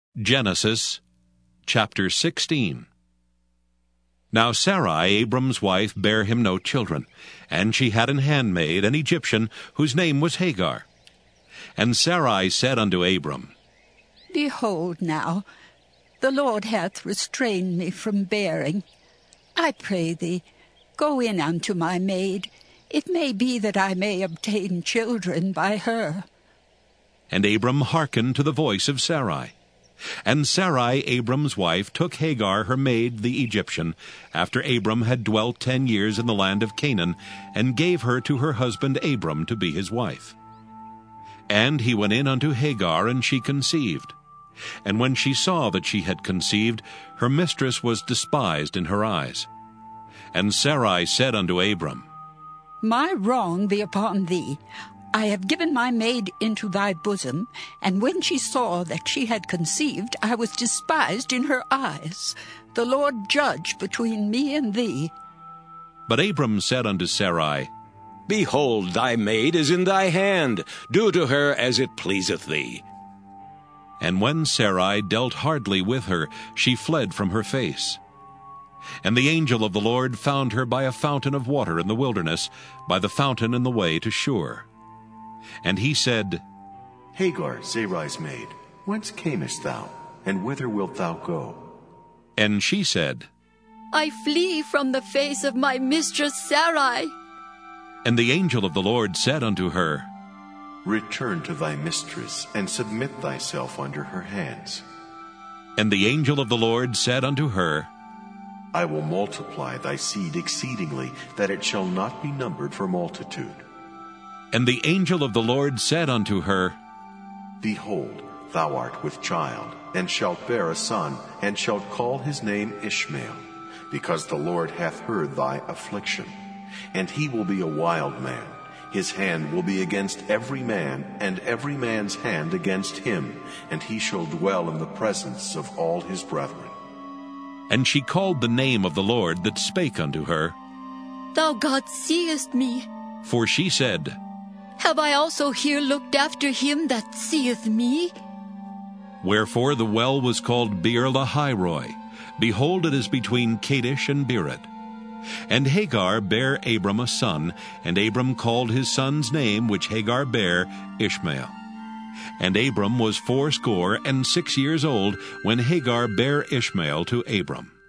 Genesis chapter 16. Now Sarai, Abram's wife, bare him no children, and she had an handmaid, an Egyptian, whose name was Hagar. And Sarai said unto Abram, Behold now, the Lord hath restrained me from bearing. I pray thee, go in unto my maid. It may be that I may obtain children by her. And Abram hearkened to the voice of Sarai. And Sarai, Abram's wife, took Hagar her maid the Egyptian, after Abram had dwelt 10 years in the land of Canaan, and gave her to her husband Abram to be his wife. And he went in unto Hagar, and she conceived. And when she saw that she had conceived, her mistress was despised in her eyes. And Sarai said unto Abram, My wrong be upon thee. I have given my maid into thy bosom, and when she saw that she had conceived, I was despised in her eyes. The Lord judge between me and thee. But Abram said unto Sarai, Behold, thy maid is in thy hand. Do to her as it pleaseth thee. And when Sarai dealt hardly with her, she fled from her face. And the angel of the Lord found her by a fountain of water in the wilderness, by the fountain in the way to Shur. And he said, Hagar, Sarai's maid, whence camest thou, and whither wilt thou go? And she said, I flee from the face of my mistress Sarai. And the angel of the Lord said unto her, Return to thy mistress, and submit thyself under her hands. And the angel of the Lord said unto her, I will multiply thy seed exceedingly, that it shall not be numbered for multitude. And the angel of the Lord said unto her, Behold, thou art with child, and shalt bear a son, and shalt call his name Ishmael, because the Lord hath heard thy affliction. And he will be a wild man. His hand will be against every man, and every man's hand against him, and he shall dwell in the presence of all his brethren. And she called the name of the Lord that spake unto her, Thou God seest me. For she said, Have I also here looked after him that seeth me? Wherefore the well was called Beer-lahai-roi. Behold, it is between Kadesh and Beerot. And Hagar bare Abram a son, and Abram called his son's name, which Hagar bare, Ishmael. And Abram was 86 years old when Hagar bare Ishmael to Abram.